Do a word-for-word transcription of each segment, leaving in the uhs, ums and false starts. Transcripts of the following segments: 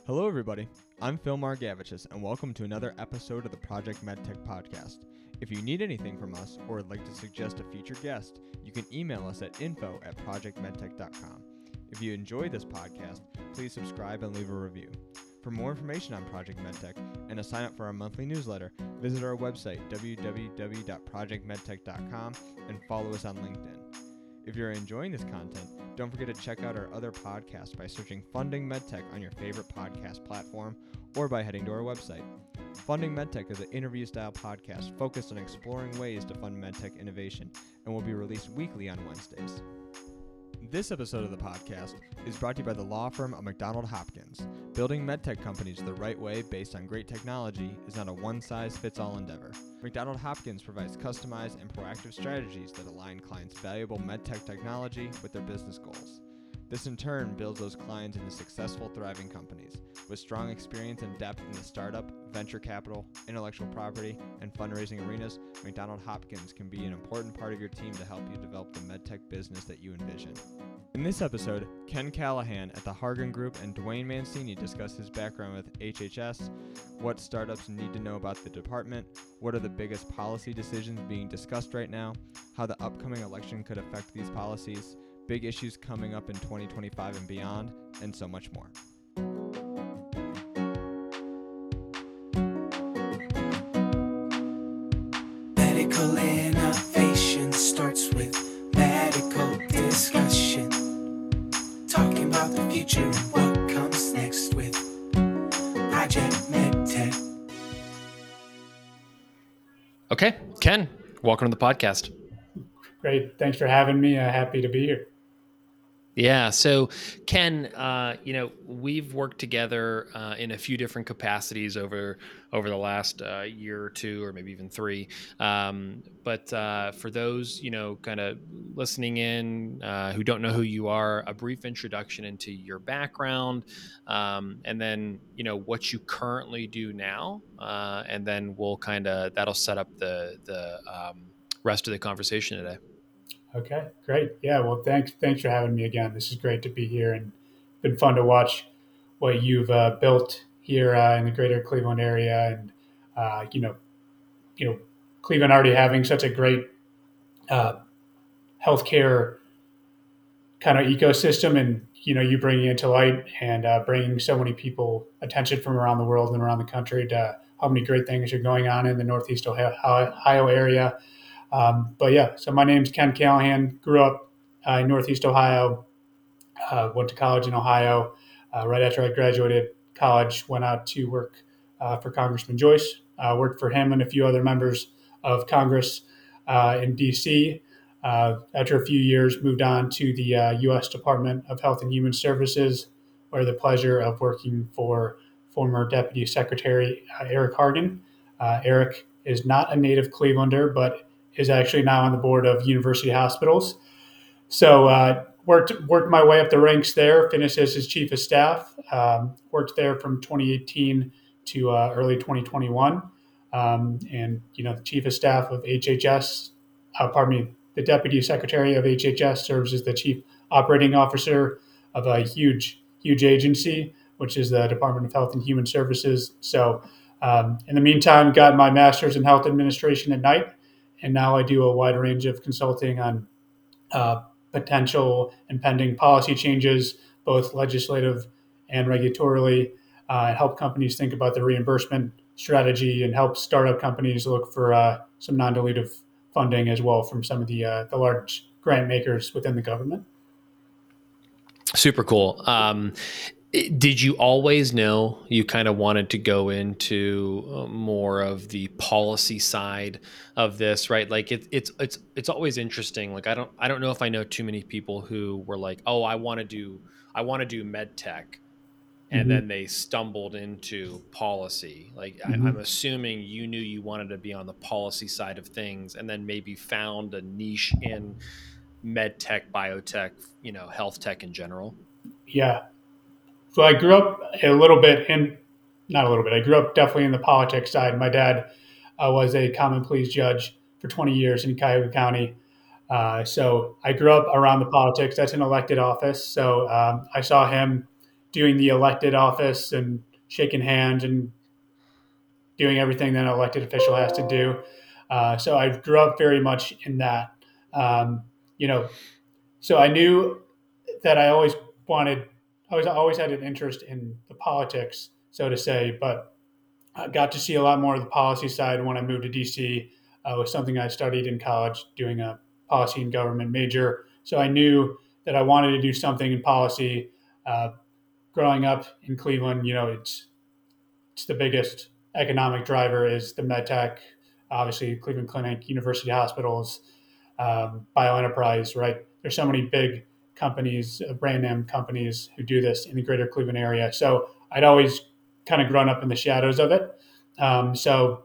Hello, everybody. I'm Phil Margavicius, and welcome to another episode of the Project MedTech podcast. If you need anything from us or would like to suggest a future guest, you can email us at info at project medtech dot com. If you enjoy this podcast, please subscribe and leave a review. For more information on Project MedTech and to sign up for our monthly newsletter, visit our website, w w w dot project medtech dot com, and follow us on LinkedIn. If you're enjoying this content, don't forget to check out our other podcasts by searching Funding MedTech on your favorite podcast platform or by heading to our website. Funding MedTech is an interview-style podcast focused on exploring ways to fund MedTech innovation and will be released weekly on Wednesdays. This episode of the podcast is brought to you by the law firm of McDonald Hopkins. Building medtech companies the right way based on great technology is not a one-size-fits-all endeavor. McDonald Hopkins provides customized and proactive strategies that align clients' valuable medtech technology with their business goals. This in turn builds those clients into successful, thriving companies. With strong experience and depth in the startup, venture capital, intellectual property, and fundraising arenas, McDonald Hopkins can be an important part of your team to help you develop the medtech business that you envision. In this episode, Ken Callahan at the Hargan Group and Dwayne Mancini discuss his background with H H S, what startups need to know about the department, what are the biggest policy decisions being discussed right now, how the upcoming election could affect these policies, big issues coming up in twenty twenty-five and beyond, and so much more. Medical innovation starts with medical discussion. Talking about the future and what comes next with Project MedTech. Okay, Ken, welcome to the podcast. Great. Thanks for having me. Uh, happy to be here. Yeah. So, Ken, uh, you know, we've worked together uh, in a few different capacities over over the last uh, year or two, or maybe even three. Um, but uh, for those, you know, kind of listening in uh, who don't know who you are, a brief introduction into your background, um, and then, you know, what you currently do now, uh, and then we'll kind of that'll set up the the um, rest of the conversation today. Okay, great. Yeah, well, thanks thanks for having me again. This is great to be here, and been fun to watch what you've uh, built here uh, in the greater Cleveland area, and uh, you know, you know, Cleveland already having such a great uh, healthcare kind of ecosystem, and you know, you bringing it to light and uh, bringing so many people attention from around the world and around the country to how many great things are going on in the Northeast Ohio, Ohio area. Um, but yeah, so my name's Ken Callahan, grew up uh, in Northeast Ohio, uh, went to college in Ohio. Uh, right after I graduated college, went out to work uh, for Congressman Joyce, uh, worked for him and a few other members of Congress uh, in D C. Uh, after a few years, moved on to the uh, U S Department of Health and Human Services, where the pleasure of working for former Deputy Secretary uh, Eric Hargan. Uh, Eric is not a native Clevelander, but is actually now on the board of University Hospitals. So uh, worked worked my way up the ranks there, finished as his chief of staff, um, worked there from twenty eighteen to uh, early twenty twenty-one. Um, and, you know, the chief of staff of H H S, uh, pardon me, the deputy secretary of H H S serves as the chief operating officer of a huge, huge agency, which is the Department of Health and Human Services. So um, in the meantime, got my master's in health administration at Knight. And now I do a wide range of consulting on uh, potential and pending policy changes, both legislative and regulatorily, uh, and help companies think about their reimbursement strategy and help startup companies look for uh, some non-dilutive funding as well from some of the uh, the large grant makers within the government. Super cool. Um, Did you always know you kind of wanted to go into more of the policy side of this, right? Like it, it's it's it's always interesting. Like I don't I don't know if I know too many people who were like, oh, I want to do I want to do med tech, and Mm-hmm. then they stumbled into policy. Like Mm-hmm. I, I'm assuming you knew you wanted to be on the policy side of things, and then maybe found a niche in med tech, biotech, you know, health tech in general. Yeah. So I grew up a little bit in, not a little bit, I grew up definitely in the politics side. My dad uh, was a common pleas judge for twenty years in Cuyahoga County. Uh, so I grew up around the politics. That's an elected office. So um, I saw him doing the elected office and shaking hands and doing everything that an elected official has to do. Uh, so I grew up very much in that. Um, you know, so I knew that I always wanted, I was always had an interest in the politics, so to say, but I got to see a lot more of the policy side when I moved to D C. Uh, it was something I studied in college, doing a policy and government major. So I knew that I wanted to do something in policy. Uh, growing up in Cleveland, you know, it's it's the biggest economic driver is the med tech, obviously Cleveland Clinic, University Hospitals, um, BioEnterprise, right? There's so many big companies, uh, brand name companies who do this in the greater Cleveland area. So I'd always kind of grown up in the shadows of it. Um, so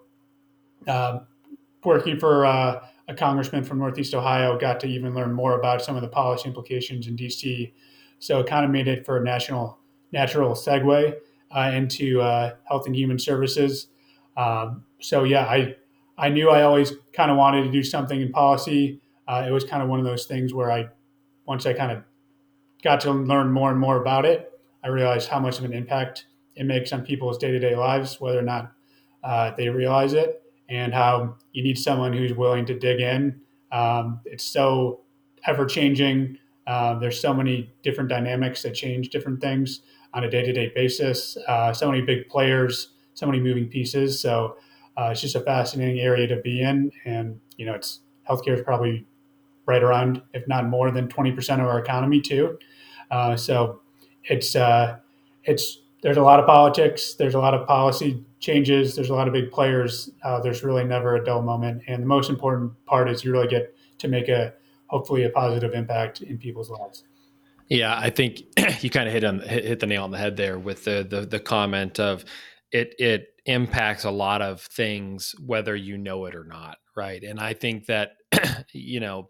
uh, working for uh, a congressman from Northeast Ohio, got to even learn more about some of the policy implications in D C. So it kind of made it for a national natural segue uh, into uh, health and human services. Um, so yeah, I I knew I always kind of wanted to do something in policy. Uh, it was kind of one of those things where I once I kind of got to learn more and more about it, I realized how much of an impact it makes on people's day-to-day lives, whether or not uh, they realize it, and how you need someone who's willing to dig in. Um, it's so ever-changing. Uh, there's so many different dynamics that change different things on a day-to-day basis. Uh, so many big players, so many moving pieces. So uh, it's just a fascinating area to be in. And, you know, it's healthcare is probably right around, if not more than twenty percent of our economy too. Uh, so it's, uh, it's, there's a lot of politics. There's a lot of policy changes. There's a lot of big players. Uh, there's really never a dull moment. And the most important part is you really get to make a, hopefully a positive impact in people's lives. Yeah, I think you kind of hit on hit, hit the nail on the head there with the, the the comment of it it impacts a lot of things whether you know it or not, right? And I think that you know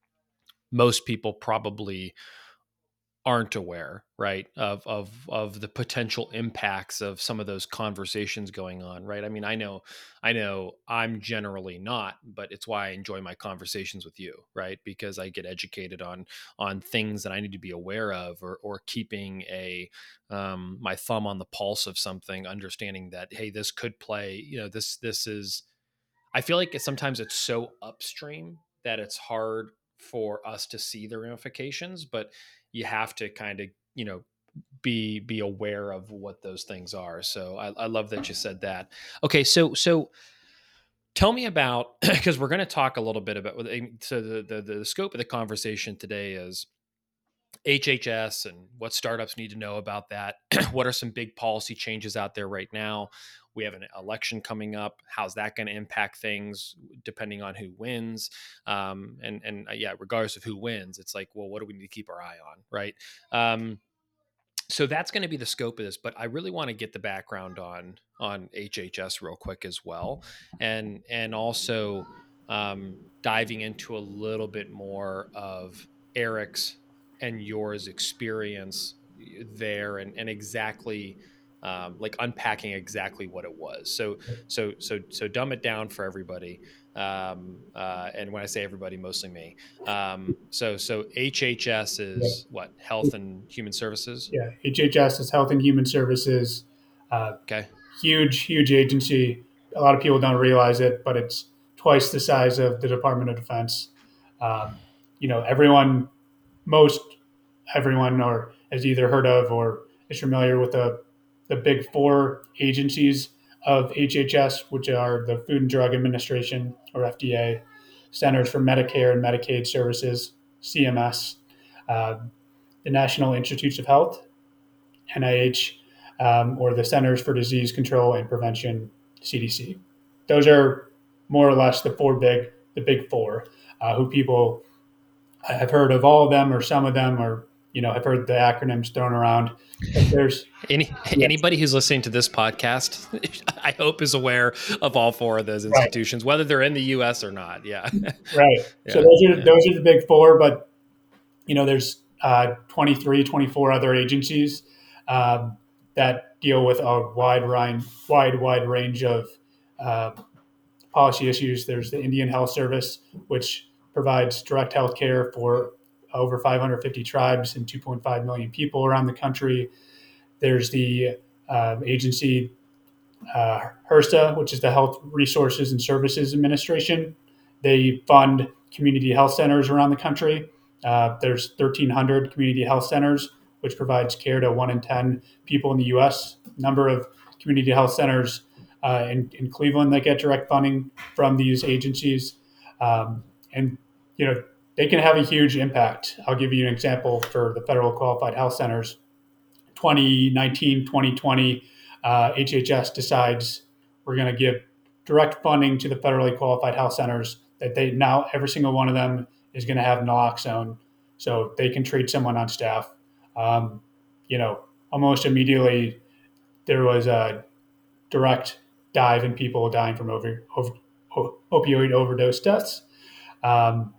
most people probably aren't aware, right, of of of the potential impacts of some of those conversations going on, right? I mean, I know, I know, I'm generally not, but it's why I enjoy my conversations with you, right? Because I get educated on on things that I need to be aware of, or or keeping a um, my thumb on the pulse of something, understanding that hey, this could play, you know, this this is. I feel like sometimes it's so upstream that it's hard for us to see the ramifications, but you have to kind of, you know, be be aware of what those things are. So I, I love that you said that. Okay, so so tell me about because we're going to talk a little bit about so the, the the scope of the conversation today is H H S and what startups need to know about that. What are some big policy changes out there right now? We have an election coming up. How's that going to impact things depending on who wins? Um, and and uh, yeah, regardless of who wins, it's like, well, what do we need to keep our eye on, right? Um, so that's going to be the scope of this. But I really want to get the background on on H H S real quick as well, and and also um, diving into a little bit more of Eric's and yours experience there, and and exactly. Um, like unpacking exactly what it was. So, so, so, so dumb it down for everybody. Um, uh, and when I say everybody, mostly me. Um, so, so H H S is Yeah. what? Health and Human Services? Yeah, H H S is Health and Human Services. Uh, Okay. huge, huge agency. A lot of people don't realize it, but it's twice the size of the Department of Defense. Um, you know, everyone, most everyone, or has either heard of or is familiar with the the big four agencies of H H S, which are the Food and Drug Administration, or F D A, Centers for Medicare and Medicaid Services, C M S, uh, the National Institutes of Health, N I H, um, or the Centers for Disease Control and Prevention, C D C. Those are more or less the four big, the big four, uh, who people have heard of all of them or some of them, or you know, have heard the acronyms thrown around. But there's Any yeah. anybody who's listening to this podcast, I hope is aware of all four of those institutions, right, whether they're in the U S or not. Yeah. Right. Yeah. So those are Yeah. those are the big four, but you know, there's uh, twenty-three, twenty-four other agencies um, that deal with a wide range, wide, wide range of uh, policy issues. There's the Indian Health Service, which provides direct health care for over five hundred fifty tribes and two point five million people around the country. There's the uh, agency uh, HRSA, which is the Health Resources and Services Administration. They fund community health centers around the country. Uh, there's thirteen hundred community health centers, which provides care to one in ten people in the U S. Number of community health centers uh, in, in Cleveland that get direct funding from these agencies. Um, and, you know, they can have a huge impact. I'll give you an example for the federal qualified health centers. twenty nineteen, twenty twenty, uh, H H S decides we're going to give direct funding to the federally qualified health centers that they now, every single one of them is going to have naloxone so they can treat someone on staff. Um, you know, almost immediately there was a direct dive in people dying from over, over, opioid overdose deaths. Um,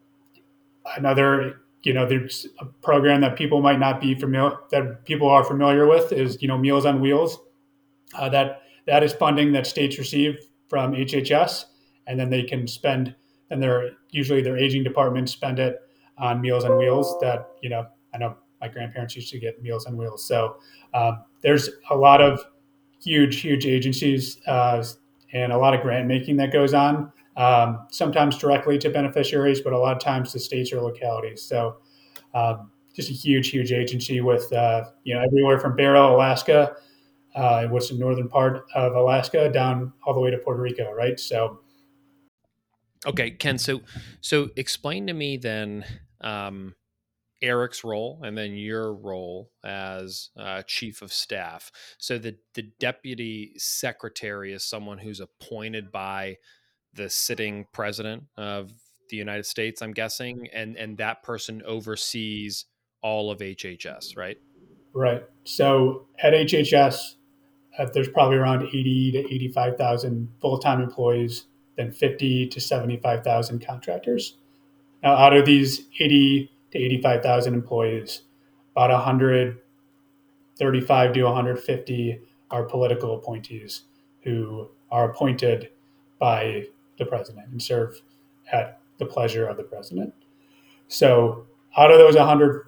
another, you know, there's a program that people might not be familiar, that people are familiar with is, you know, Meals on Wheels. Uh, that that is funding that states receive from H H S, and then they can spend, and their usually their aging departments spend it on Meals on Wheels. That, you know, I know my grandparents used to get Meals on Wheels. So um, there's a lot of huge, huge agencies uh, and a lot of grant making that goes on. Um, sometimes directly to beneficiaries, but a lot of times to states or localities. So um, just a huge, huge agency with, uh, you know, everywhere from Barrow, Alaska, uh, what's the northern part of Alaska, down all the way to Puerto Rico, right? So. Okay, Ken, so so explain to me then um, Eric's role and then your role as uh, chief of staff. So the, the deputy secretary is someone who's appointed by the sitting president of the United States, I'm guessing, and and that person oversees all of H H S, right? Right. So at H H S, uh, there's probably around eighty to eighty-five thousand full-time employees, then fifty to seventy-five thousand contractors. Now, out of these eighty to eighty-five thousand employees, about one hundred thirty-five to one hundred fifty are political appointees who are appointed by the president and serve at the pleasure of the president. So out of those one hundred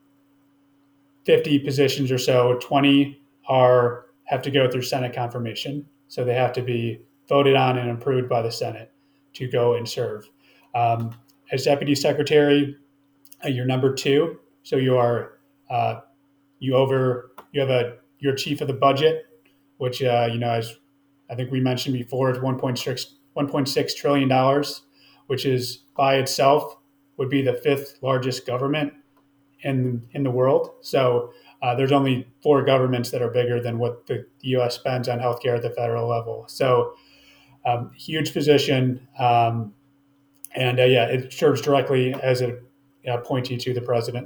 fifty positions or so, twenty are have to go through Senate confirmation. So they have to be voted on and approved by the Senate to go and serve. Um, as deputy secretary, uh, you're number two. So you are uh, you over you have a you're chief of the budget, which uh, you know, as I think we mentioned before, is one point six trillion dollars, which is by itself would be the fifth largest government in in the world. So uh, there's only four governments that are bigger than what the U S spends on healthcare at the federal level. So um, huge position, um, and uh, yeah, it serves directly as a uh, appointee to the president.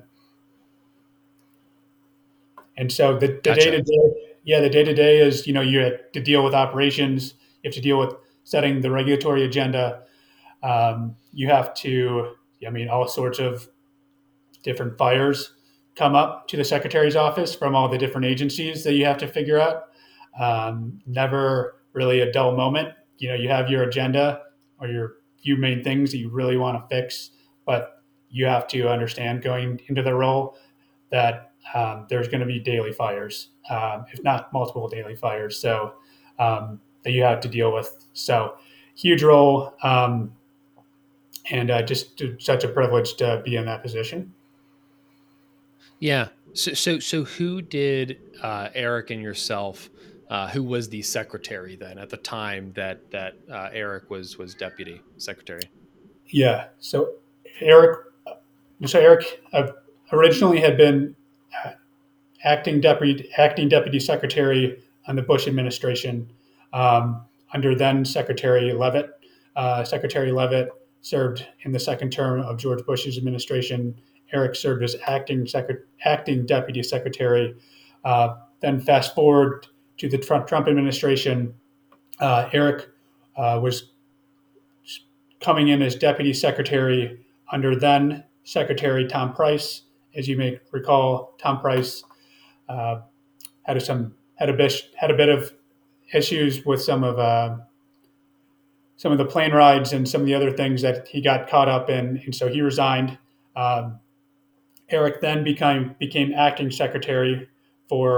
And so the, the Gotcha. day-to-day, yeah, the day-to-day is, you know, you have to deal with operations. You have to deal with setting the regulatory agenda. Um, you have to, I mean, all sorts of different fires come up to the secretary's office from all the different agencies that you have to figure out. Um, never really a dull moment. You know, you have your agenda or your few main things that you really want to fix, but you have to understand going into the role that um, there's going to be daily fires, um, if not multiple daily fires. So um, that you have to deal with. So huge role, um, and uh, just such a privilege to be in that position. Yeah. So so so who did uh, Eric and yourself? Uh, who was the secretary then at the time that that uh, Eric was was deputy secretary? Yeah. So Eric, so Eric uh, originally had been acting deputy acting deputy secretary on the Bush administration um, under then Secretary Leavitt. Uh, Secretary Leavitt served in the second term of George Bush's administration. Eric served as acting secret, acting deputy secretary. Uh, then fast forward to the Trump, Trump administration. Uh, Eric uh, was coming in as deputy secretary under then Secretary Tom Price. As you may recall, Tom Price uh, had some had a bit had a bit of issues with some of uh, some of the plane rides and some of the other things that he got caught up in, and so he resigned. Um, Eric then became became acting secretary for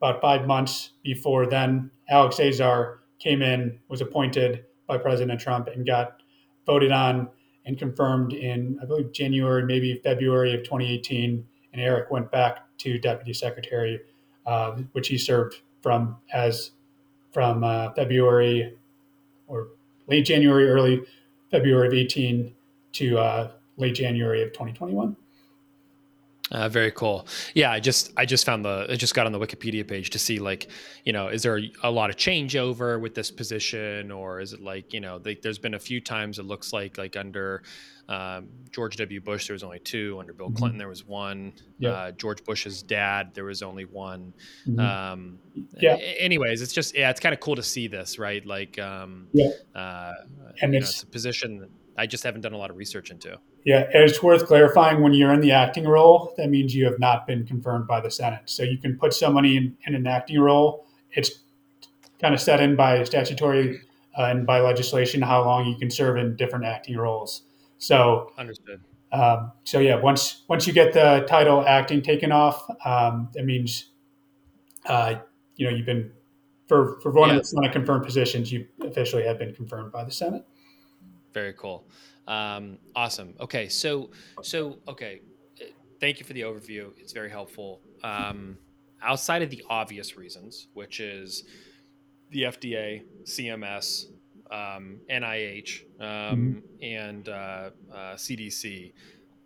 about five months before then, Alex Azar came in, was appointed by President Trump, and got voted on and confirmed in, I believe, January, maybe February of twenty eighteen. And Eric went back to Deputy Secretary, uh, which he served from as from uh, February or late January, early February of eighteen to uh, late January of twenty twenty-one. Uh, very cool. Yeah, I just I just found the I just got on the Wikipedia page to see, like, you know, is there a lot of changeover with this position, or is it like, you know, they, there's been a few times it looks like like under um, George W. Bush there was only two, under Bill Clinton there was one, Yep. uh, George Bush's dad there was only one. Mhm. Um, Yeah. a- Anyways, it's just yeah, it's kind of cool to see this, right? Like, um, Yeah. uh, And you know, it's- it's a position that I just haven't done a lot of research into. Yeah, it's worth clarifying, when you're in the acting role, that means you have not been confirmed by the Senate. So you can put somebody in, in an acting role. It's kind of set in by statutory uh, and by legislation how long you can serve in different acting roles. So, Understood. um, so yeah, once once you get the title acting taken off, um, that means uh, you know you've been for for one Yeah. of the Senate confirmed positions, you officially have been confirmed by the Senate. Very cool. Um, awesome. Okay. So, so, okay. uh, Thank you for the overview. It's very helpful. Um, outside of the obvious reasons, which is the F D A, C M S, um, N I H, um, and uh, uh, C D C,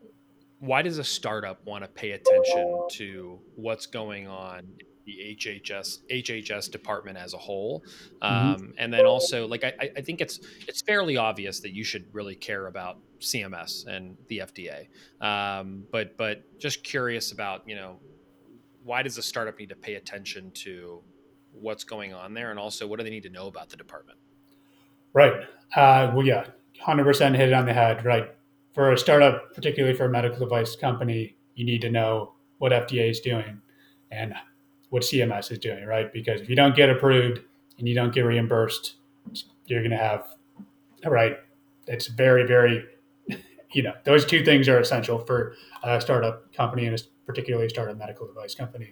why does a startup want to pay attention to what's going on in the H H S H H S department as a whole? Um, and then also, like, I, I think it's it's fairly obvious that you should really care about C M S and the F D A. Um, but but just curious about, you know, why does a startup need to pay attention to what's going on there, and also what do they need to know about the department? Right. Uh, well, yeah, one hundred percent hit it on the head. Right. For a startup, particularly for a medical device company, you need to know what F D A is doing and what C M S is doing, right? Because if you don't get approved and you don't get reimbursed, you're going to have, right? It's very, very, you know, those two things are essential for a startup company, and particularly a startup medical device company.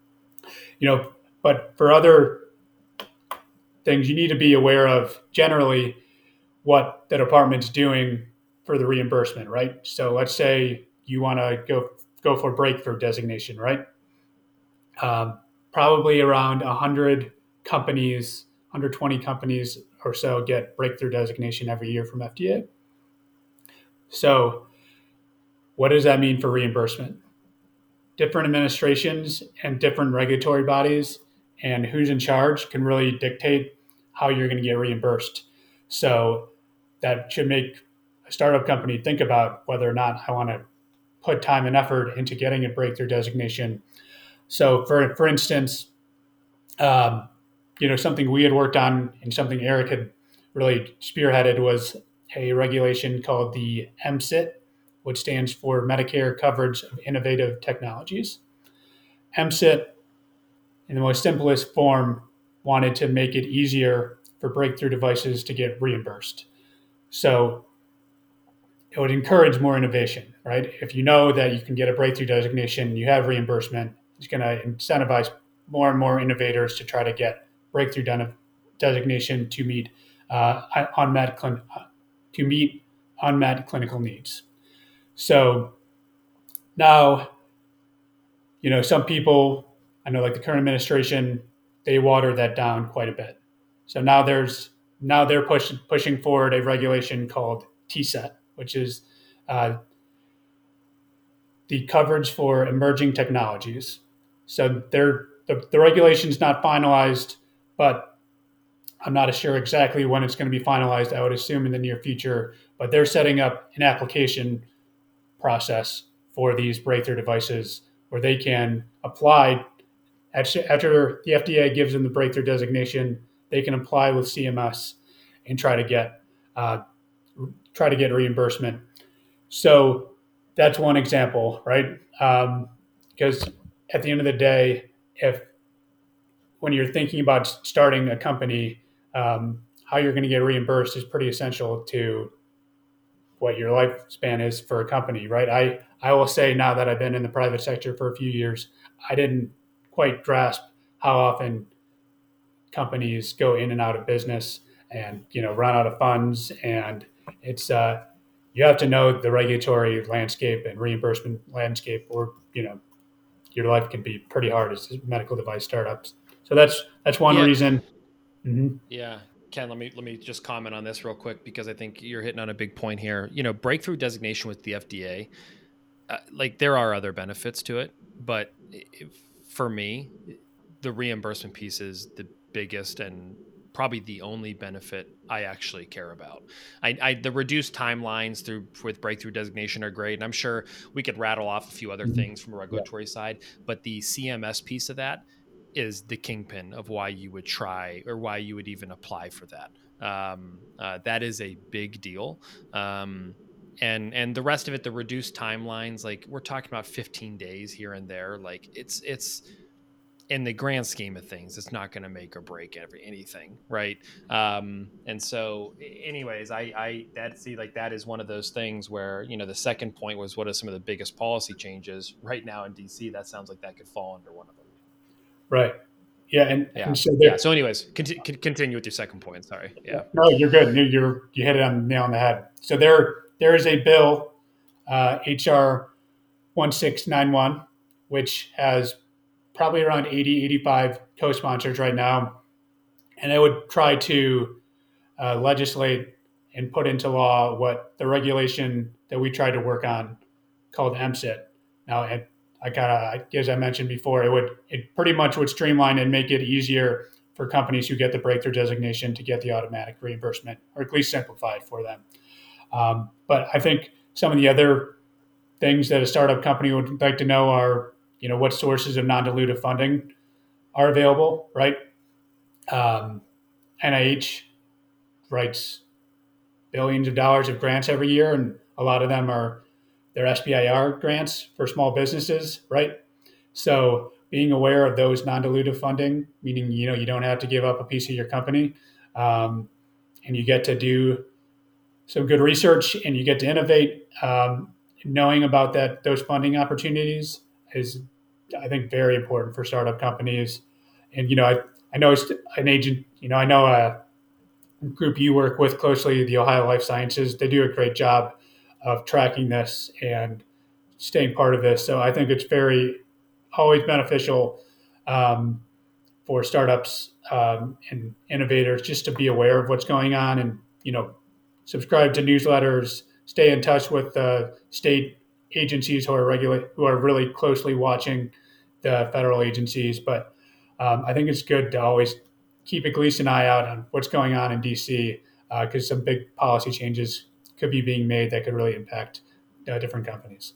You know, but for other things, you need to be aware of generally what the department's doing for the reimbursement, right? So let's say you want to go go for breakthrough designation, right? Um, probably around one hundred companies, one hundred twenty companies or so get breakthrough designation every year from F D A. So what does that mean for reimbursement? Different administrations and different regulatory bodies and who's in charge can really dictate how you're going to get reimbursed. So that should make a startup company think about whether or not I want to put time and effort into getting a breakthrough designation. So for, for instance, um, you know, something we had worked on and something Eric had really spearheaded was a regulation called the M C I T, which stands for Medicare Coverage of Innovative Technologies. M C I T, in the most simplest form, wanted to make it easier for breakthrough devices to get reimbursed. So it would encourage more innovation, right? If you know that you can get a breakthrough designation, you have reimbursement, it's going to incentivize more and more innovators to try to get breakthrough de- designation to meet uh, unmet clin- to meet unmet clinical needs. So now, you know, some people, I know, like the current administration, they water that down quite a bit. So now there's now they're pushing pushing forward a regulation called T C E T, which is uh, the coverage for emerging technologies. So they're, the, the regulation is not finalized, but I'm not sure exactly when it's going to be finalized. I would assume in the near future, but they're setting up an application process for these breakthrough devices where they can apply after the F D A gives them the breakthrough designation. They can apply with C M S and try to get uh, try to get reimbursement. So that's one example, right? Um, because at the end of the day, if when you're thinking about starting a company, um, how you're going to get reimbursed is pretty essential to what your lifespan is for a company, right? I, I will say now that I've been in the private sector for a few years, I didn't quite grasp how often companies go in and out of business and, you know, run out of funds. And it's, uh, you have to know the regulatory landscape and reimbursement landscape, or, you know, your life can be pretty hard as medical device startups. So that's, that's one Yeah. reason. Mm-hmm. Yeah. Ken, let me let me just comment on this real quick because I think you're hitting on a big point here. You know, breakthrough designation with the F D A, uh, like there are other benefits to it, but if, for me, the reimbursement piece is the biggest and probably the only benefit I actually care about. I, I the reduced timelines through with breakthrough designation are great, and I'm sure we could rattle off a few other Mm-hmm. things from a regulatory side, but the C M S piece of that is the kingpin of why you would try or why you would even apply for that. Um, uh, that is a big deal. Um, and and the rest of it, the reduced timelines, like we're talking about fifteen days here and there. Like it's it's in the grand scheme of things, it's not going to make or break every anything, right? Um, and so, anyways, I I that see like that is one of those things where, you know, the second point was what are some of the biggest policy changes right now in D C. That sounds like that could fall under one of them. Right. Yeah. And, Yeah. and so Yeah. there, So, anyways, conti- continue with your second point. Sorry. Yeah. no, you're good. You- You're, you hit it on the nail on the head. So there, there is a bill, uh, H R one six nine one, which has probably around eighty, eighty-five co-sponsors right now. And it would try to uh, legislate and put into law what the regulation that we tried to work on called M S I T. Now, it, I kind of, as I mentioned before, it would, it pretty much would streamline and make it easier for companies who get the breakthrough designation to get the automatic reimbursement, or at least simplified for them. Um, but I think some of the other things that a startup company would like to know are, you know, what sources of non-dilutive funding are available, right? Um, N I H writes billions of dollars of grants every year, and a lot of them are their S B I R grants for small businesses, right? So being aware of those non-dilutive funding, meaning, you know, you don't have to give up a piece of your company, um, and you get to do some good research and you get to innovate. Um, knowing about that, those funding opportunities is, I think, very important for startup companies. And, you know, I, I know an agent, you know, I know a group you work with closely, the Ohio Life Sciences. They do a great job of tracking this and staying part of this. So I think it's very, always beneficial um, for startups um, and innovators just to be aware of what's going on, and, you know, subscribe to newsletters, stay in touch with uh, state agencies who are regulate who are really closely watching the federal agencies. But um, I think it's good to always keep at least an eye out on what's going on in D C, because uh, some big policy changes could be being made that could really impact uh, different companies.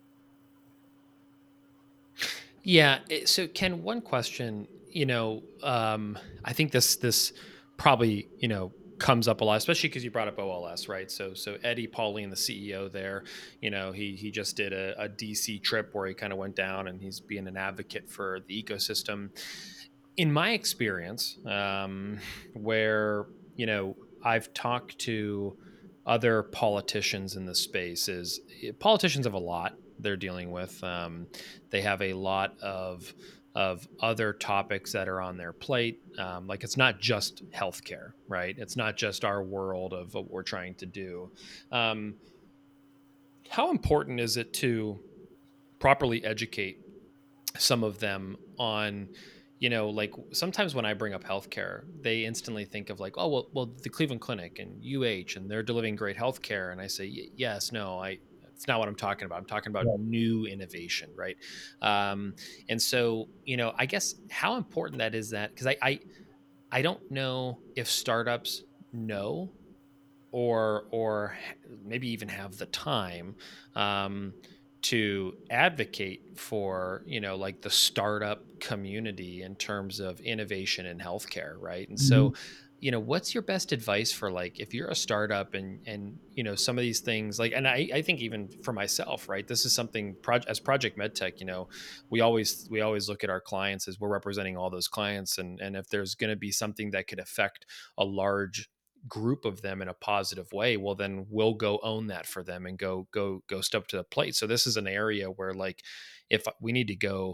Yeah. So, Ken, one question, you know, um, I think this this probably, you know, comes up a lot, especially because you brought up O L S, right? So, so Eddie Pauline, the C E O there, you know, he he just did a, a D C trip where he kind of went down and he's being an advocate for the ecosystem. In my experience, um, where, you know, I've talked to other politicians in the space, is politicians have a lot they're dealing with. Um, they have a lot of of other topics that are on their plate. Um, like it's not just healthcare, right? It's not just our world of what we're trying to do. Um, how important is it to properly educate some of them on, you know, like sometimes when I bring up healthcare, they instantly think of like, oh, well, well, the Cleveland Clinic and U H, and they're delivering great healthcare. And I say, yes, no, I, it's not what I'm talking about. I'm talking about Right. new innovation, right? Um, and so, you know, I guess how important that is that, because I, I, I don't know if startups know or or maybe even have the time um, to advocate for, you know, like the startup community in terms of innovation in healthcare, right? And Mm-hmm. so, you know, what's your best advice for like if you're a startup and and you know some of these things like, and I, I think even for myself, right, this is something pro- as Project MedTech, you know, we always we always look at our clients as we're representing all those clients, and and if there's going to be something that could affect a large group of them in a positive way, well then we'll go own that for them and go go go step to the plate. So this is an area where like if we need to go,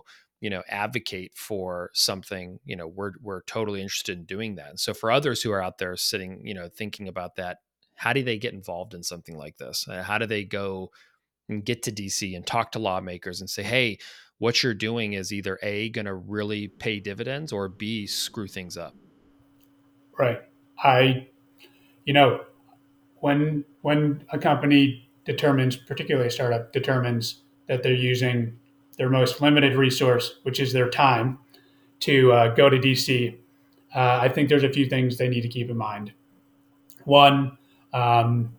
you know, advocate for something, you know, we're, we're totally interested in doing that. And so for others who are out there sitting, you know, thinking about that, how do they get involved in something like this? Uh, How do they go and get to D C and talk to lawmakers and say, hey, what you're doing is either A, going to really pay dividends, or B, screw things up? Right. I, you know, when when a company determines, particularly a startup, determines that they're using their most limited resource, which is their time, to uh, go to D C, uh, I think there's a few things they need to keep in mind. One, um,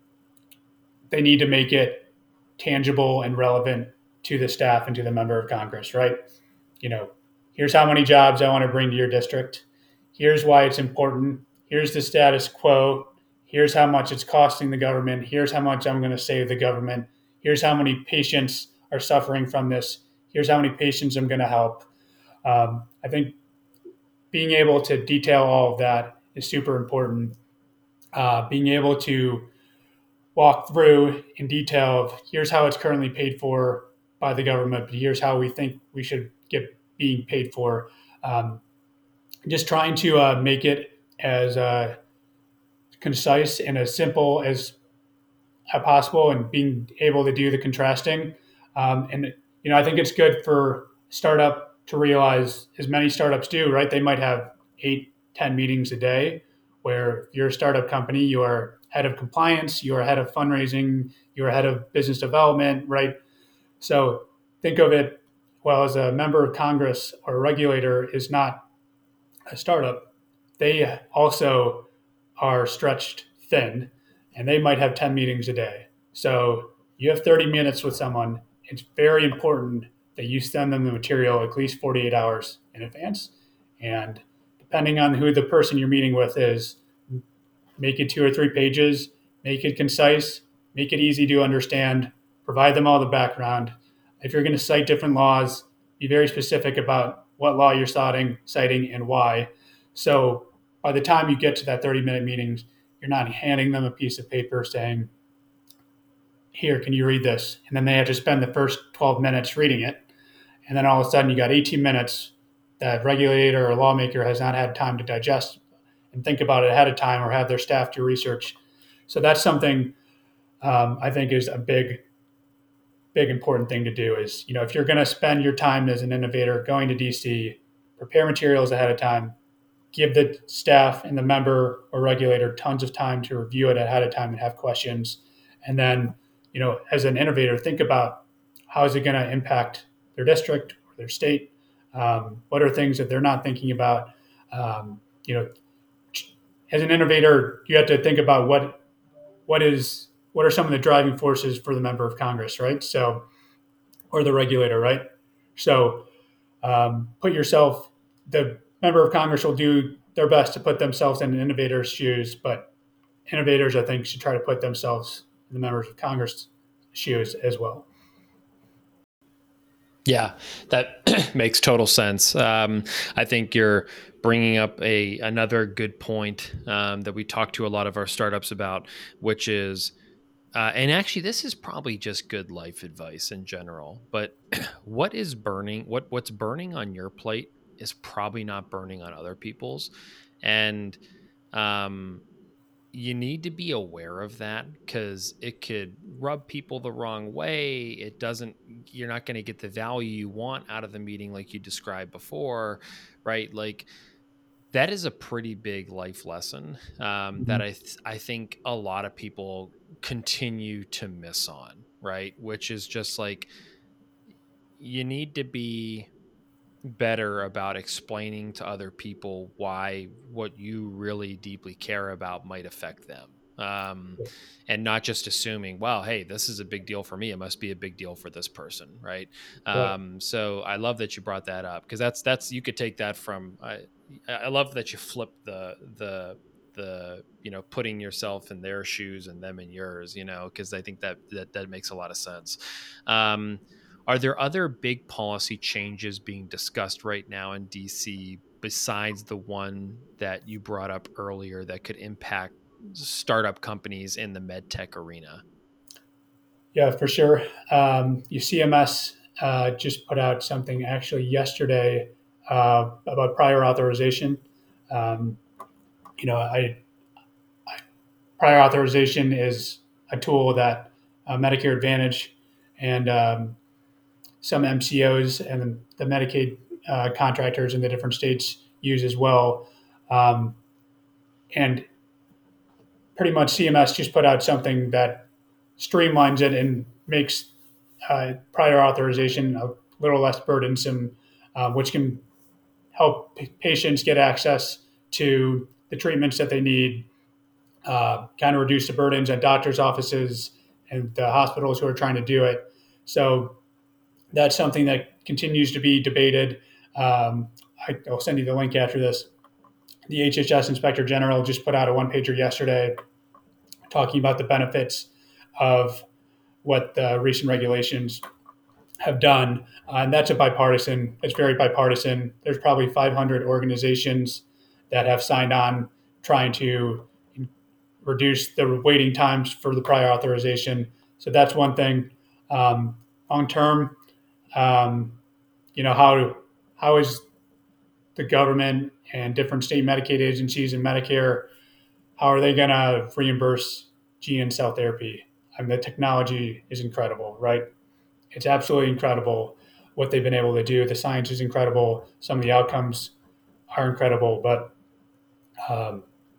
they need to make it tangible and relevant to the staff and to the member of Congress, right? You know, here's how many jobs I want to bring to your district. Here's why it's important. Here's the status quo. Here's how much it's costing the government. Here's how much I'm going to save the government. Here's how many patients are suffering from this. Here's how many patients I'm going to help. Um, I think being able to detail all of that is super important. Uh, being able to walk through in detail of here's how it's currently paid for by the government, but here's how we think we should get being paid for. Um, just trying to uh, make it as uh, concise and as simple as possible, and being able to do the contrasting. Um, and you know, I think it's good for startup to realize, as many startups do, right? They might have eight, ten meetings a day. Where if you're a startup company, you are head of compliance, you are head of fundraising, you are head of business development, right? So think of it, well, as a member of Congress or a regulator is not a startup. They also are stretched thin, and they might have ten meetings a day. So you have thirty minutes with someone. It's very important that you send them the material at least forty-eight hours in advance. And depending on who the person you're meeting with is, make it two or three pages, make it concise, make it easy to understand, provide them all the background. If you're going to cite different laws, be very specific about what law you're citing, citing and why. So by the time you get to that thirty minute meeting, you're not handing them a piece of paper saying, here, can you read this? And then they have to spend the first twelve minutes reading it. And then all of a sudden you got eighteen minutes that regulator or lawmaker has not had time to digest and think about it ahead of time, or have their staff do research. So that's something um, I think is a big, big important thing to do is, you know, if you're going to spend your time as an innovator going to D C, prepare materials ahead of time, give the staff and the member or regulator tons of time to review it ahead of time and have questions. And then, you know, as an innovator, think about how is it going to impact their district or their state? Um, what are things that they're not thinking about? Um, you know, as an innovator, you have to think about what what is what are some of the driving forces for the member of Congress, right? So, or the regulator, right? So, um, put yourself. The member of Congress will do their best to put themselves in an innovator's shoes, but innovators, I think, should try to put themselves in the members of Congress' shoes as well. Yeah, that makes total sense. Um, I think you're bringing up a another good point um, that we talk to a lot of our startups about, which is, uh, and actually this is probably just good life advice in general. But what is burning? What what's burning on your plate is probably not burning on other people's, and um, you need to be aware of that, because it could rub people the wrong way. It doesn't, you're not going to get the value you want out of the meeting like you described before, right? Like that is a pretty big life lesson um, mm-hmm. that I, th- I think a lot of people continue to miss on, right? Which is just like, you need to be better about explaining to other people why what you really deeply care about might affect them, um, and not just assuming, well, hey, this is a big deal for me, it must be a big deal for this person, right? Um, so I love that you brought that up, because that's that's you could take that from I, I love that you flip the the the you know, putting yourself in their shoes and them in yours, you know, because I think that, that that makes a lot of sense. Um, Are there other big policy changes being discussed right now in D C besides the one that you brought up earlier that could impact startup companies in the med tech arena? Yeah, for sure. Um, your C M S uh, just put out something actually yesterday uh, about prior authorization. Um, you know, I, I, prior authorization is a tool that uh, Medicare Advantage and um, some M C Os and the Medicaid uh, contractors in the different states use as well. Um, and pretty much C M S just put out something that streamlines it and makes uh, prior authorization a little less burdensome, uh, which can help p- patients get access to the treatments that they need, uh, kind of reduce the burdens at doctors' offices and the hospitals who are trying to do it. So that's something that continues to be debated. Um, I, I'll send you the link after this. The H H S Inspector General just put out a one pager yesterday talking about the benefits of what the recent regulations have done. Uh, and that's a bipartisan, it's very bipartisan. There's probably five hundred organizations that have signed on trying to reduce the waiting times for the prior authorization. So that's one thing. Um, long term, um, you know, how how is the government and different state Medicaid agencies and Medicare, how are they going to reimburse gene and cell therapy? I mean, the technology is incredible, right? It's absolutely incredible what they've been able to do. The science is incredible. Some of the outcomes are incredible, but um,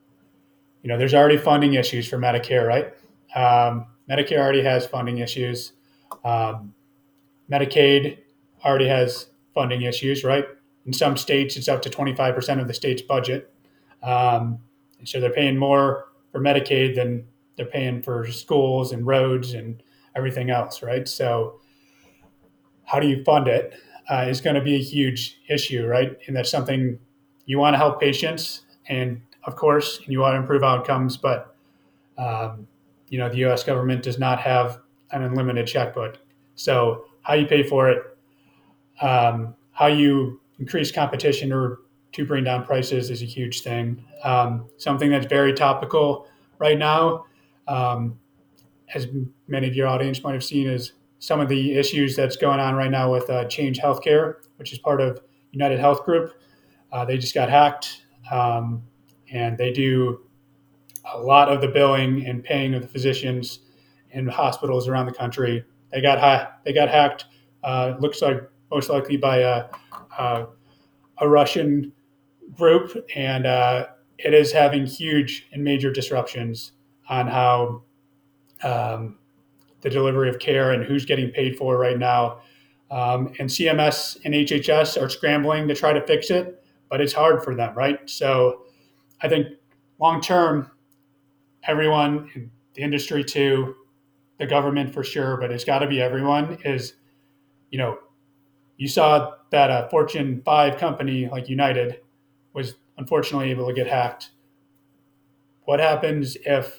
you know, there's already funding issues for Medicare, right? Um, Medicare already has funding issues. Um, Medicaid already has funding issues, right? In some states, it's up to twenty-five percent of the state's budget. Um, and so they're paying more for Medicaid than they're paying for schools and roads and everything else, right? So how do you fund it uh, is going to be a huge issue, right? And that's something you want to help patients, and of course, you want to improve outcomes, but um, you know, the U S government does not have an unlimited checkbook. So how you pay for it, um, how you increase competition or to bring down prices is a huge thing. Um, something that's very topical right now, um, as many of your audience might have seen, is some of the issues that's going on right now with uh, Change Healthcare, which is part of United Health Group. Uh, they just got hacked, um, and they do a lot of the billing and paying of the physicians in hospitals around the country. They got ha- they got hacked. Uh, looks like most likely by a, a, a Russian group, and uh, it is having huge and major disruptions on how um, the delivery of care and who's getting paid for right now. Um, and C M S and H H S are scrambling to try to fix it, but it's hard for them, right? So I think long term, everyone in the industry too, the government for sure, but it's got to be everyone is, you know, you saw that a Fortune five company like United was unfortunately able to get hacked. What happens if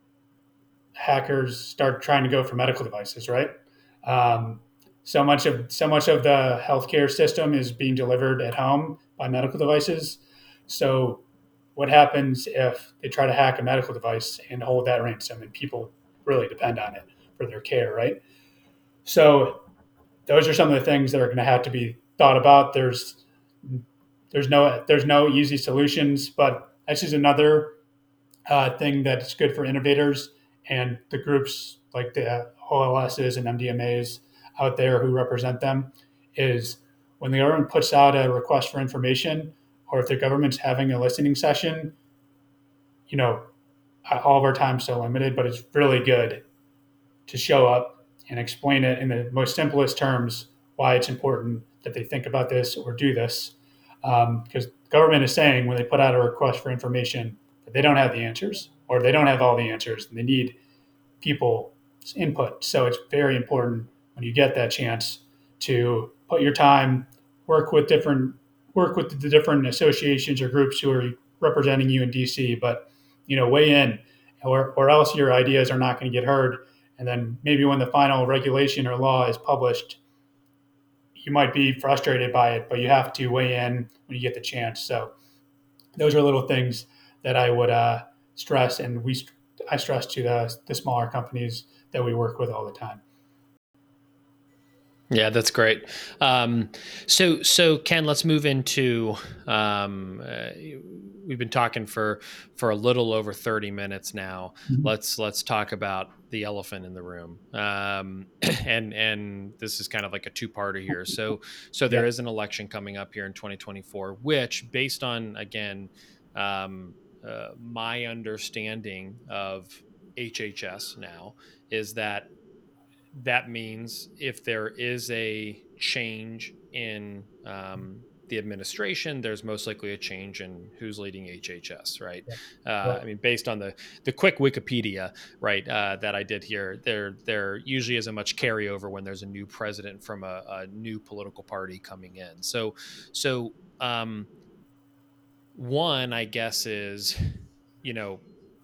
hackers start trying to go for medical devices, right? Um, so much of so much of the healthcare system is being delivered at home by medical devices. So what happens if they try to hack a medical device and hold that ransom and people really depend on it for their care, right? So those are some of the things that are going to have to be thought about. There's there's no there's no easy solutions, but this is another uh, thing that's good for innovators and the groups like the O L Ss and M D M As out there who represent them, is when the government puts out a request for information, or if the government's having a listening session, you know, all of our time's so limited, but it's really good to show up and explain it in the most simplest terms why it's important that they think about this or do this. Because um, government is saying when they put out a request for information that they don't have the answers, or they don't have all the answers, and they need people's input. So it's very important when you get that chance to put your time, work with different work with the different associations or groups who are representing you in D C, but you know, weigh in, or or else your ideas are not going to get heard. And then maybe when the final regulation or law is published, you might be frustrated by it, but you have to weigh in when you get the chance. So those are little things that I would uh, stress, and we I stress to the, the smaller companies that we work with all the time. Yeah, that's great. Um, so, so Ken, let's move into. Um, uh, we've been talking for for a little over thirty minutes now. Mhm. Let's let's talk about the elephant in the room. Um, and and this is kind of like a two parter here. So so there Yeah. is an election coming up here in twenty twenty-four, which, based on again um, uh, my understanding of H H S now, is that that means if there is a change in um, the administration, there's most likely a change in who's leading H H S, right? Yeah. Uh, Right. I mean, based on the the quick Wikipedia, right, uh, that I did here, there there usually isn't much carryover when there's a new president from a, a new political party coming in. So, so um, one, I guess, is you know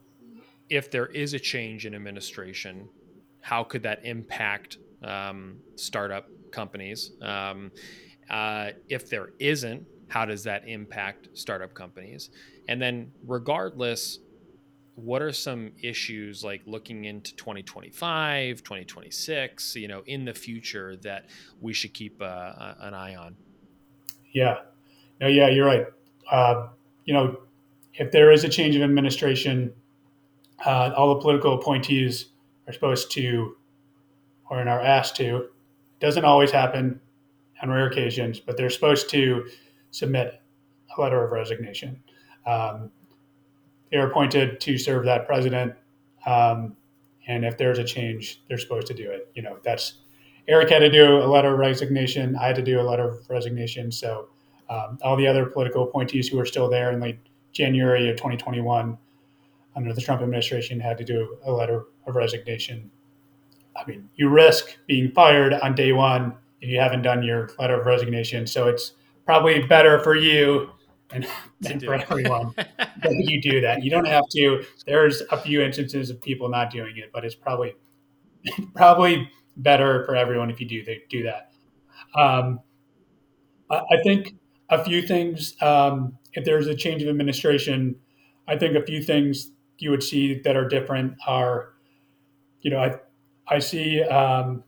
if there is a change in administration, how could that impact um, startup companies? Um, uh, if there isn't, how does that impact startup companies? And then, regardless, what are some issues like looking into twenty twenty-five, twenty twenty-six, you know, in the future that we should keep uh, an eye on? Yeah. No, yeah, you're right. Uh, you know, if there is a change of administration, uh, all the political appointees are supposed to, or are asked to, doesn't always happen on rare occasions, but they're supposed to submit a letter of resignation. Um, they're appointed to serve that president. Um, and if there's a change, they're supposed to do it. You know, that's Eric had to do a letter of resignation. I had to do a letter of resignation. So um, all the other political appointees who were still there in late January of twenty twenty-one under the Trump administration had to do a letter of resignation. I mean, you risk being fired on day one if you haven't done your letter of resignation. So it's probably better for you and, and for everyone that you do that. You don't have to. There's a few instances of people not doing it, but it's probably probably better for everyone if you do they do that. Um, I, I think a few things. Um, if there's a change of administration, I think a few things you would see that are different are, you know, I I see um,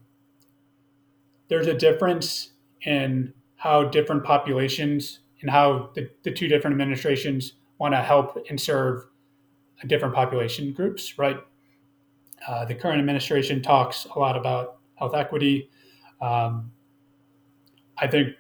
there's a difference in how different populations and how the, the two different administrations want to help and serve different population groups, right? Uh, the current administration talks a lot about health equity. Um, I think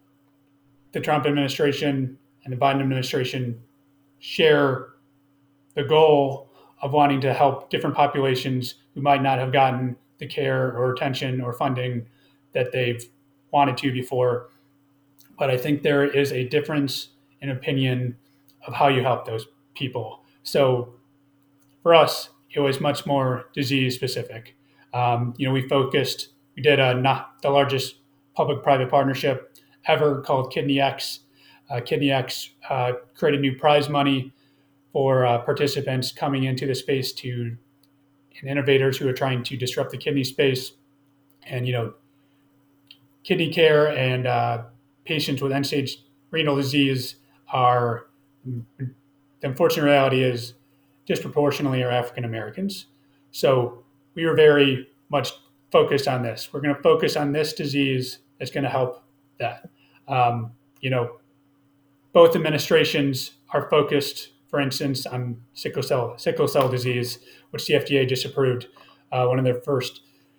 the Trump administration and the Biden administration share the goal of wanting to help different populations who might not have gotten the care or attention or funding that they've wanted to before. But I think there is a difference in opinion of how you help those people. So for us, it was much more disease specific. Um, you know, we focused, we did a not the largest public-private partnership ever called KidneyX. Uh, KidneyX uh, created new prize money for uh, participants coming into the space to and innovators who are trying to disrupt the kidney space. And you know, kidney care and uh, patients with end-stage renal disease are, the unfortunate reality is, disproportionately are African Americans. So we were very much focused on this. We're going to focus on this disease that's going to help that. Um, you know, both administrations are focused, for instance, on sickle cell sickle cell disease, which the F D A just approved uh, one of their first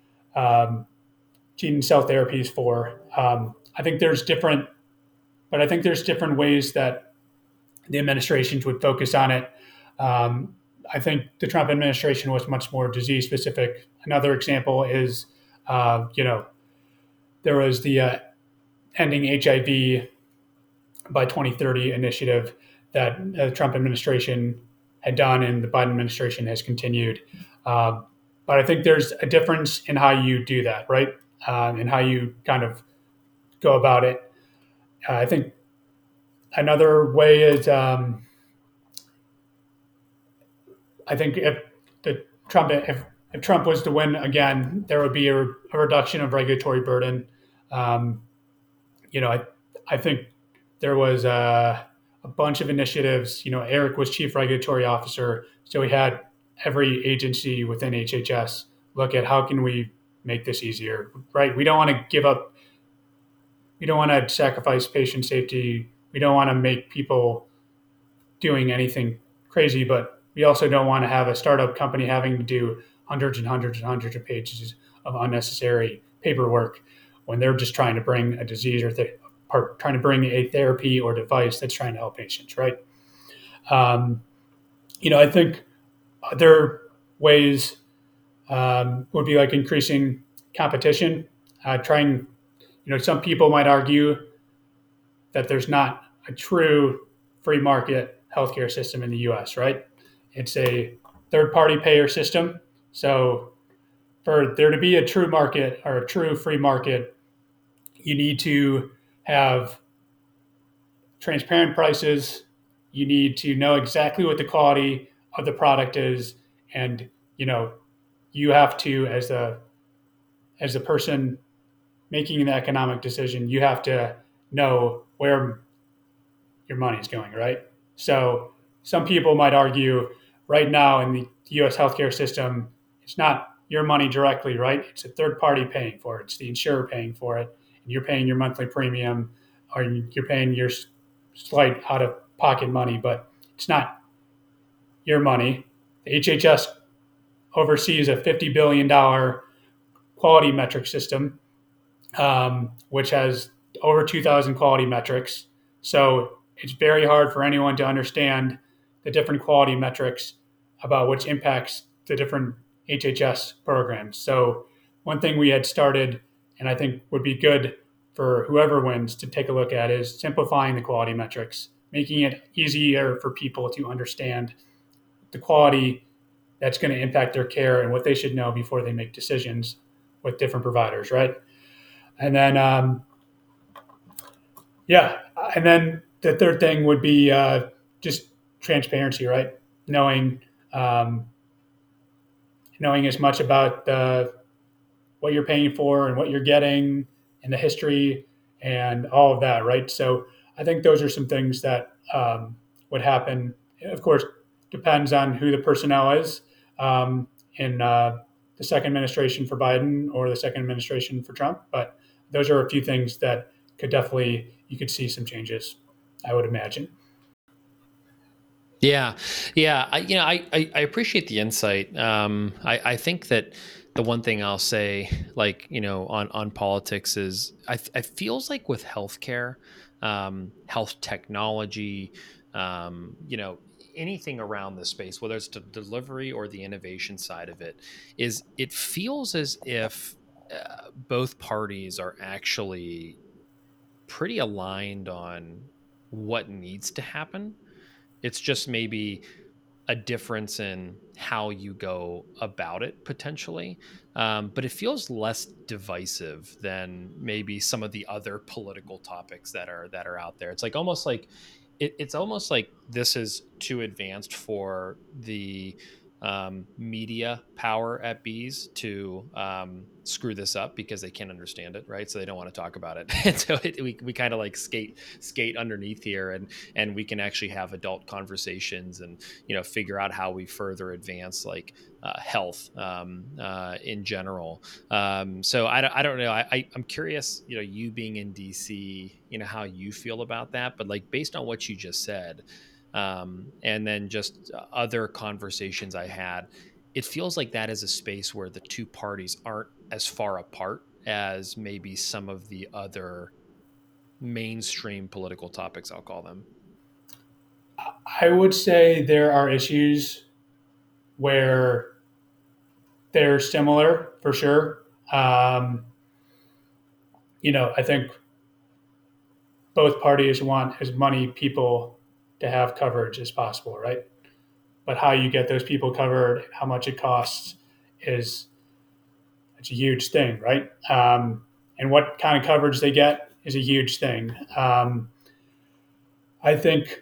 um, gene and cell therapies for. Um, I think there's different, but I think there's different ways that the administrations would focus on it. Um, I think the Trump administration was much more disease specific. Another example is, uh, you know, there was the uh, ending H I V by twenty thirty initiative that the Trump administration had done and the Biden administration has continued. Uh, but I think there's a difference in how you do that, right? Um, and how you kind of go about it. Uh, I think another way is, um, I think if the Trump if, if Trump was to win again, there would be a, a reduction of regulatory burden. Um, you know, I I think there was a, a bunch of initiatives. You know, Eric was chief regulatory officer, so he had every agency within H H S look at how can we make this easier, right? We don't want to give up we don't want to sacrifice patient safety. We don't want to make people doing anything crazy, but we also don't want to have a startup company having to do hundreds and hundreds and hundreds of pages of unnecessary paperwork when they're just trying to bring a disease or th- or trying to bring a therapy or device that's trying to help patients, right? Um, you know, I think other ways um, would be like increasing competition, uh, trying, you know, some people might argue that there's not a true free market healthcare system in the U S, right? It's a third-party payer system. So for there to be a true market or a true free market, you need to have transparent prices. You need to know exactly what the quality of the product is. And, you know, you have to, as a, as a person making an economic decision, you have to know where your money is going, right? So some people might argue right now in the U S healthcare system, it's not your money directly, right? It's a third party paying for it. It's the insurer paying for it. And you're paying your monthly premium or you're paying your slight out of pocket money, but it's not your money. The H H S oversees a fifty billion dollars quality metric system, um, which has over two thousand quality metrics. So it's very hard for anyone to understand the different quality metrics about which impacts the different H H S programs. So one thing we had started, and I think would be good for whoever wins to take a look at, is simplifying the quality metrics, making it easier for people to understand the quality that's going to impact their care and what they should know before they make decisions with different providers, right? And then, um, yeah, and then the third thing would be uh, just transparency, right? Knowing, um, knowing as much about the, what you're paying for and what you're getting and the history and all of that, right? So I think those are some things that um, would happen. Of course, depends on who the personnel is um, in uh, the second administration for Biden or the second administration for Trump. But those are a few things that could definitely, you could see some changes, I would imagine. Yeah, yeah. I, you know, I, I, I appreciate the insight. Um, I, I think that the one thing I'll say, like, you know, on, on politics is I, I feels like with healthcare, um, health technology, um, you know, anything around the space, whether it's the delivery or the innovation side of it, is it feels as if uh, both parties are actually pretty aligned on what needs to happen. It's just maybe a difference in how you go about it potentially. Um, but it feels less divisive than maybe some of the other political topics that are that are out there. It's like almost like it, it's almost like this is too advanced for the um, media power at Bees to um, screw this up because they can't understand it, right? So they don't want to talk about it. And so it, we we kind of like skate skate underneath here, and and we can actually have adult conversations and you know figure out how we further advance like uh, health um, uh, in general. Um, so I don't, I don't know. I, I I'm curious. You know, you being in D C, you know how you feel about that. But like based on what you just said. Um, and then just other conversations I had, it feels like that is a space where the two parties aren't as far apart as maybe some of the other mainstream political topics, I'll call them. I would say there are issues where they're similar for sure. Um, you know, I think both parties want as many people to have coverage as possible, right? But how you get those people covered, how much it costs, is it's a huge thing, right? Um, and what kind of coverage they get is a huge thing. Um, I think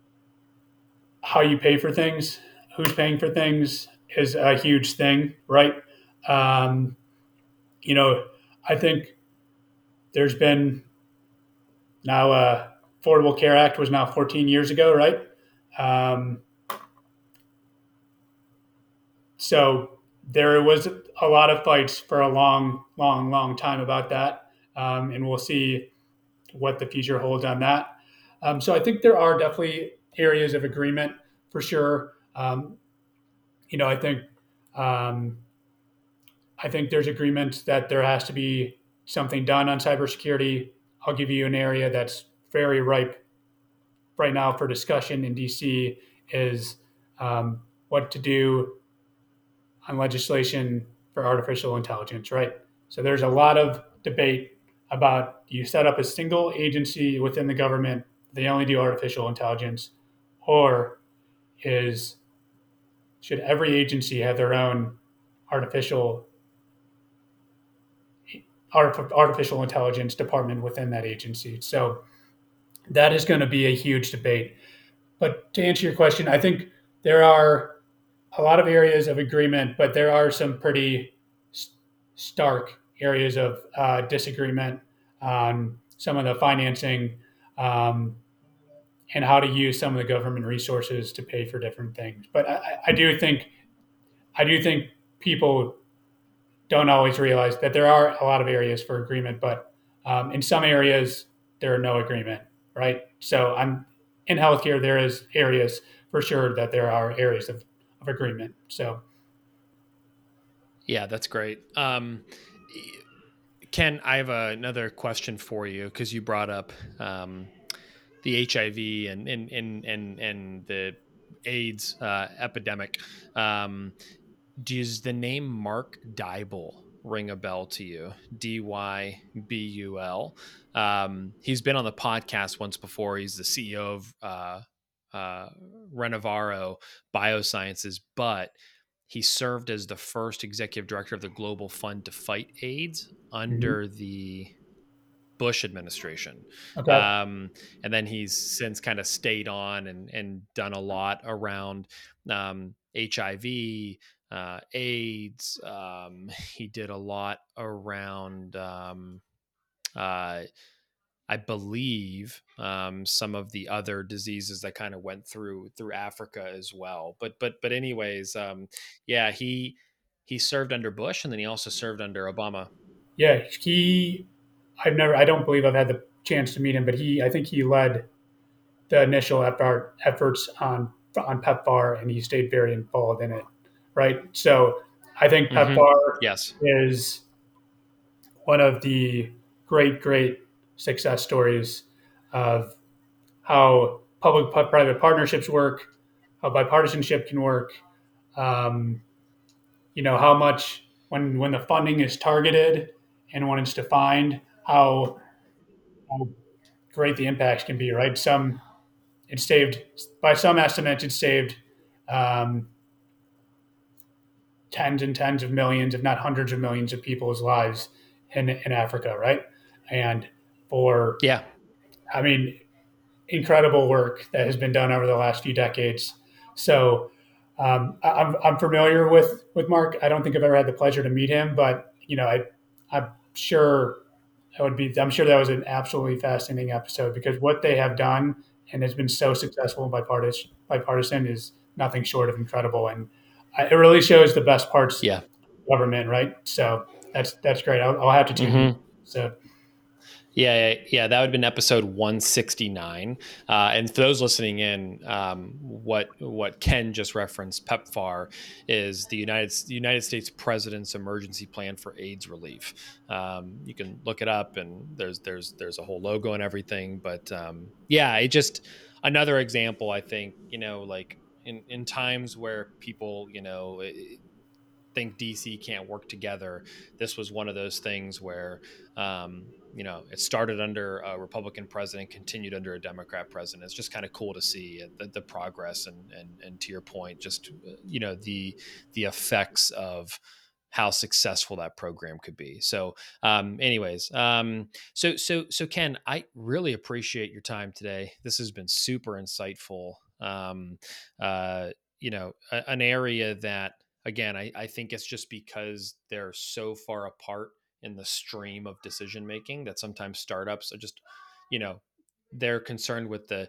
how you pay for things, who's paying for things, is a huge thing, right? Um, you know, I think there's been now uh, Affordable Care Act was now fourteen years ago, right? Um, so there was a lot of fights for a long, long, long time about that, um, and we'll see what the future holds on that. Um, so I think there are definitely areas of agreement for sure. Um, you know, I think um, I think there's agreement that there has to be something done on cybersecurity. I'll give you an area that's very ripe right now for discussion in D C is um, what to do on legislation for artificial intelligence, right? So there's a lot of debate about do you set up a single agency within the government, they only do artificial intelligence, or is should every agency have their own artificial artificial intelligence department within that agency? So that is going to be a huge debate. But to answer your question, I think there are a lot of areas of agreement, but there are some pretty stark areas of uh, disagreement on some of the financing um, and how to use some of the government resources to pay for different things. But I, I do think I do think people don't always realize that there are a lot of areas for agreement, but um, in some areas there are no agreement, right? So I'm in healthcare. There is areas for sure that there are areas of, of agreement. So Yeah, that's great. Um, Ken, I have a, another question for you because you brought up um, the H I V and and and and, and the AIDS uh, epidemic. Um, does the name Mark Dybul ring a bell to you? D Y B U L. Um, he's been on the podcast once before. He's the C E O of uh, uh, Renovaro Biosciences, but he served as the first executive director of the Global Fund to Fight AIDS mhm. under the Bush administration. Okay. Um, and then he's since kind of stayed on and, and done a lot around um, H I V, uh, AIDS. Um, he did a lot around, um, uh, I believe, um, some of the other diseases that kind of went through through Africa as well. But but but anyways, um, yeah, he he served under Bush, and then he also served under Obama. Yeah, he. I've never. I don't believe I've had the chance to meet him, but he. I think he led the initial effort, efforts on on PEPFAR, and he stayed very involved in it. Right. So I think Hmm. PEPFAR Yes. is one of the great, great success stories of how public-private partnerships work, how bipartisanship can work. Um, you know how much when when the funding is targeted and when it's defined, how, how great the impacts can be. Right, some it saved by some estimates it saved um, tens and tens of millions, if not hundreds of millions, of people's lives in in Africa. Right, and for Yeah. I mean incredible work that has been done over the last few decades. So um, I, I'm, I'm familiar with with Mark. I don't think I've ever had the pleasure to meet him, but you know, I I'm sure that would be. I'm sure that was an absolutely fascinating episode because what they have done and has been so successful and bipartisan, bipartisan is nothing short of incredible, and I, it really shows the best parts Yeah. of government, right? So that's that's great. I'll, I'll have to tune in. Hmm. So Yeah, yeah, yeah, that would have been episode one sixty-nine. Uh, and for those listening in, um, what what Ken just referenced, PEPFAR, is the United the United States President's Emergency Plan for AIDS Relief. Um, you can look it up, and there's there's there's a whole logo and everything. But um, yeah, it just another example. I think you know, like in in times where people you know. It, think D C can't work together. This was one of those things where, um, you know, it started under a Republican president, continued under a Democrat president. It's just kind of cool to see the, the progress and, and, and to your point, just, you know, the, the effects of how successful that program could be. So, um, anyways, um, so, so, so Ken, I really appreciate your time today. This has been super insightful. Um, uh, you know, a, an area that, again, I, I think it's just because they're so far apart in the stream of decision making that sometimes startups are just, you know, they're concerned with the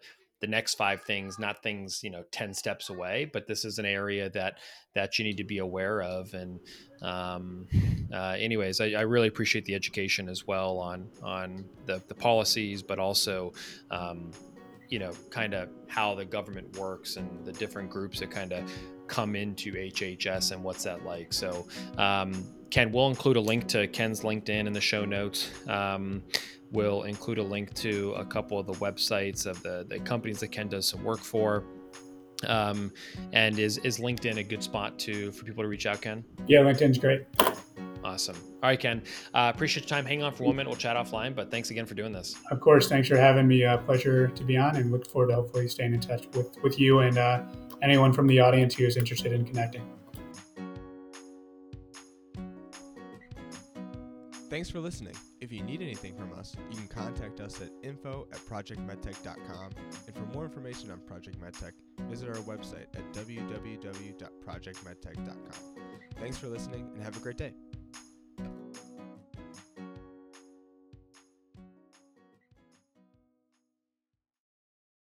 the next five things, not things, you know, ten steps away, but this is an area that, that you need to be aware of. And, um, uh, anyways, I, I really appreciate the education as well on, on the, the policies, but also, um, you know, kind of how the government works and the different groups that kind of come into H H S and what's that like. So, um, Ken, we'll include a link to Ken's LinkedIn in the show notes. Um, we'll include a link to a couple of the websites of the, the companies that Ken does some work for. Um, and is, is LinkedIn a good spot to, for people to reach out, Ken? Yeah, LinkedIn's great. Awesome. All right, Ken, uh, appreciate your time. Hang on for one minute. We'll chat offline, but thanks again for doing this. Of course. Thanks for having me. A pleasure to be on, and look forward to hopefully staying in touch with, with you and uh, anyone from the audience who is interested in connecting. Thanks for listening. If you need anything from us, you can contact us at info at project medtech dot com. And for more information on Project MedTech, visit our website at w w w dot project medtech dot com. Thanks for listening and have a great day.